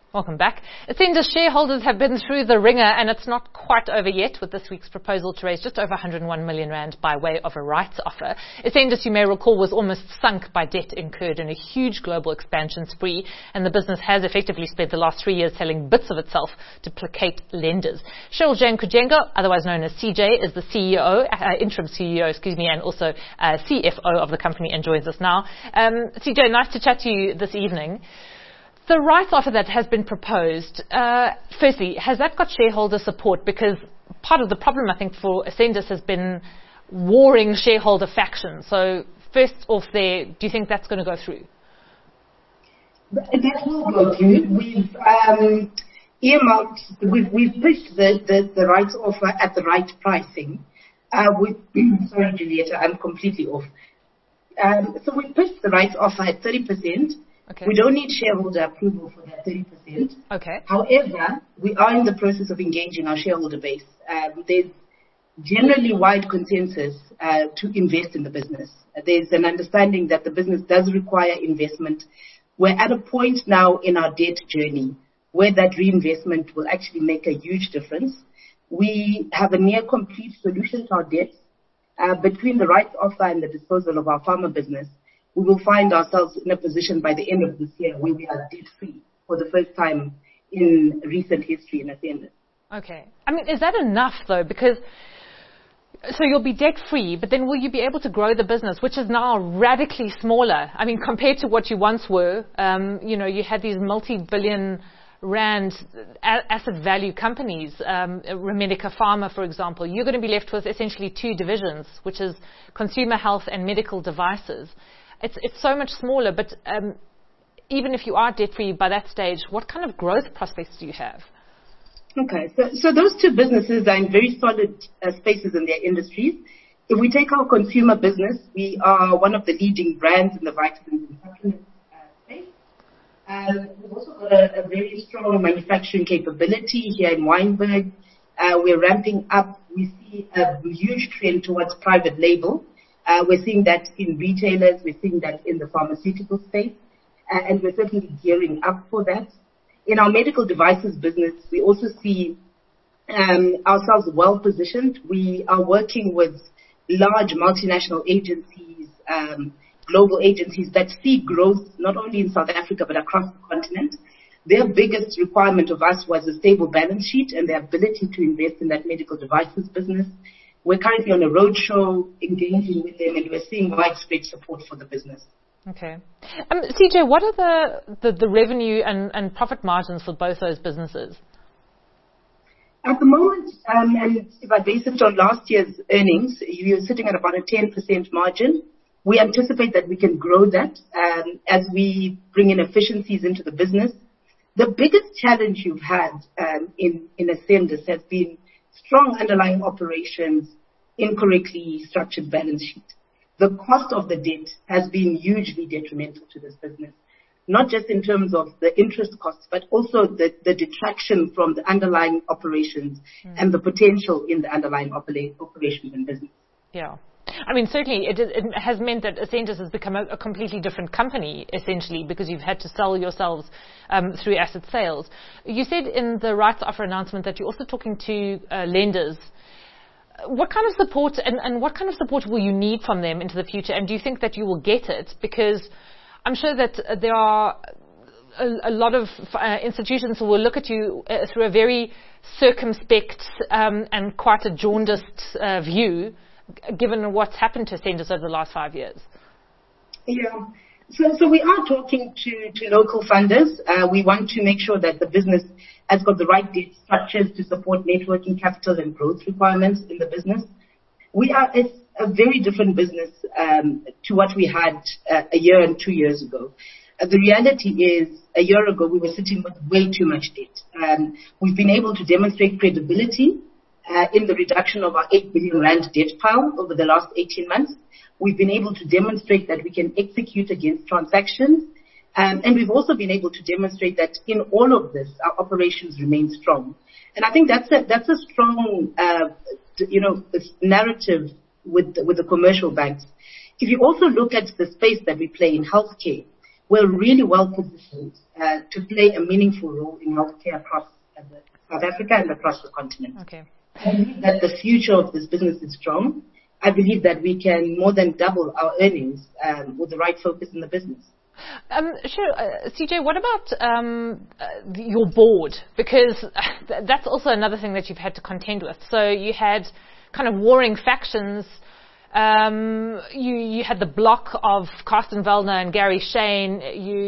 Welcome back. Ascendus shareholders have been through the ringer, and it's not quite over yet with this week's proposal to raise just over 101 million rand by way of a rights offer. Ascendus, you may recall, was almost sunk by debt incurred in a huge global expansion spree, and the business has effectively spent the last 3 years selling bits of itself to placate lenders. Cheryl Jane Kujenga, otherwise known as CJ, is the CEO, interim CEO, and also CFO of the company, and joins us now. CJ, nice to chat to you this evening. The rights offer that has been proposed, firstly, has that got shareholder support? Because part of the problem, I think, for Ascendus has been warring shareholder factions. So first off there, do you think that's going to go through? That will go through. We've earmarked, we've pushed the rights offer at the right pricing. Sorry, Julieta, I'm completely off. So we pushed the rights offer at 30%. Okay. We don't need shareholder approval for that 30%. Okay. However, we are in the process of engaging our shareholder base. There's generally wide consensus to invest in the business. There's an understanding that the business does require investment. We're at a point now in our debt journey where that reinvestment will actually make a huge difference. We have a near complete solution to our debts. Between the rights offer and the disposal of our pharma business, we will find ourselves in a position by the end of this year where we are debt-free for the first time in recent history in Ascendus. Okay. I mean, is that enough, though? Because, so you'll be debt-free, but then will you be able to grow the business, which is now radically smaller? I mean, compared to what you once were, you had these multi-billion rand asset value companies, Remedica Pharma, for example. You're going to be left with essentially two divisions, which is consumer health and medical devices. It's so much smaller, but even if you are debt-free by that stage, what kind of growth prospects do you have? Okay, so those two businesses are in very solid spaces in their industries. If we take our consumer business, we are one of the leading brands in the vitamins and supplements space. We've also got a very strong manufacturing capability here in Wynberg. We're ramping up. We see a huge trend towards private label. We're seeing that in retailers, we're seeing that in the pharmaceutical space, and we're certainly gearing up for that. In our medical devices business, we also see ourselves well positioned. We are working with large multinational agencies, global agencies that see growth not only in South Africa but across the continent. Their biggest requirement of us was a stable balance sheet and the ability to invest in that medical devices business. We're currently on a roadshow engaging with them, and we're seeing widespread support for the business. Okay. CJ, what are the revenue and profit margins for both those businesses? At the moment, and if I base it on last year's earnings, you're sitting at about a 10% margin. We anticipate that we can grow that as we bring in efficiencies into the business. The biggest challenge you've had in Ascendus has been strong underlying operations, incorrectly structured balance sheet. The cost of the debt has been hugely detrimental to this business, not just in terms of the interest costs, but also the detraction from the underlying operations and the potential in the underlying operations and business. Yeah. I mean, certainly it has meant that Ascendus has become a completely different company, essentially, because you've had to sell yourselves through asset sales. You said in the rights offer announcement that you're also talking to lenders. What kind of support and what kind of support will you need from them into the future? And do you think that you will get it? Because I'm sure that there are a lot of institutions who will look at you through a very circumspect and quite a jaundiced view, given what's happened to Ascendus over the last 5 years. Yeah. So we are talking to local funders. We want to make sure that the business has got the right debt structures to support networking capital and growth requirements in the business. We are a very different business to what we had a year and 2 years ago. The reality is, a year ago, we were sitting with way too much debt. We've been able to demonstrate credibility in the reduction of our 8 billion rand debt pile over the last 18 months. We've been able to demonstrate that we can execute against transactions. And we've also been able to demonstrate that in all of this, our operations remain strong. And I think that's a strong, narrative with the commercial banks. If you also look at the space that we play in healthcare, we're really well positioned to play a meaningful role in healthcare across South Africa and across the continent. Okay. I believe that the future of this business is strong. I believe that we can more than double our earnings with the right focus in the business. Sure. CJ, what about your board? Because that's also another thing that you've had to contend with. So you had kind of warring factions. You had the block of Carsten Wellner and Gary Shane,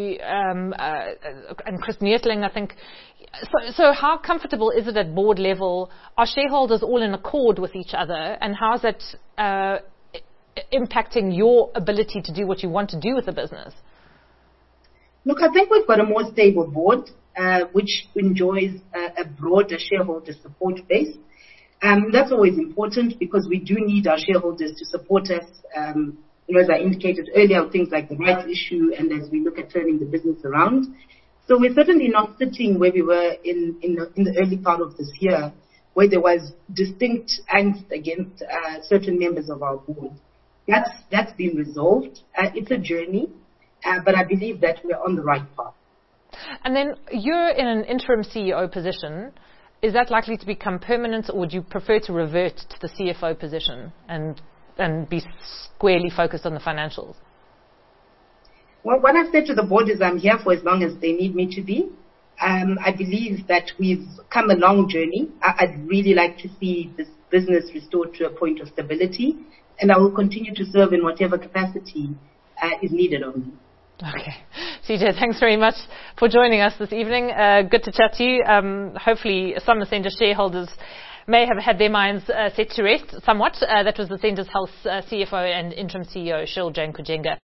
and Chris Neethling, I think. So how comfortable is it at board level? Are shareholders all in accord with each other? And how is that impacting your ability to do what you want to do with the business? Look, I think we've got a more stable board, which enjoys a broader shareholder support base. That's always important because we do need our shareholders to support us. As I indicated earlier, things like the rights issue and as we look at turning the business around. So we're certainly not sitting where we were in the early part of this year, where there was distinct angst against certain members of our board. That's been resolved. It's a journey, but I believe that we're on the right path. And then you're in an interim CEO position. Is that likely to become permanent, or would you prefer to revert to the CFO position and be squarely focused on the financials? Well, what I've said to the board is I'm here for as long as they need me to be. I believe that we've come a long journey. I'd really like to see this business restored to a point of stability, and I will continue to serve in whatever capacity is needed of me. Okay. CJ, thanks very much for joining us this evening. Good to chat to you. Hopefully some Ascendis shareholders may have had their minds set to rest somewhat. That was Ascendis Health CFO and interim CEO, Cheryl Jane Kujenga.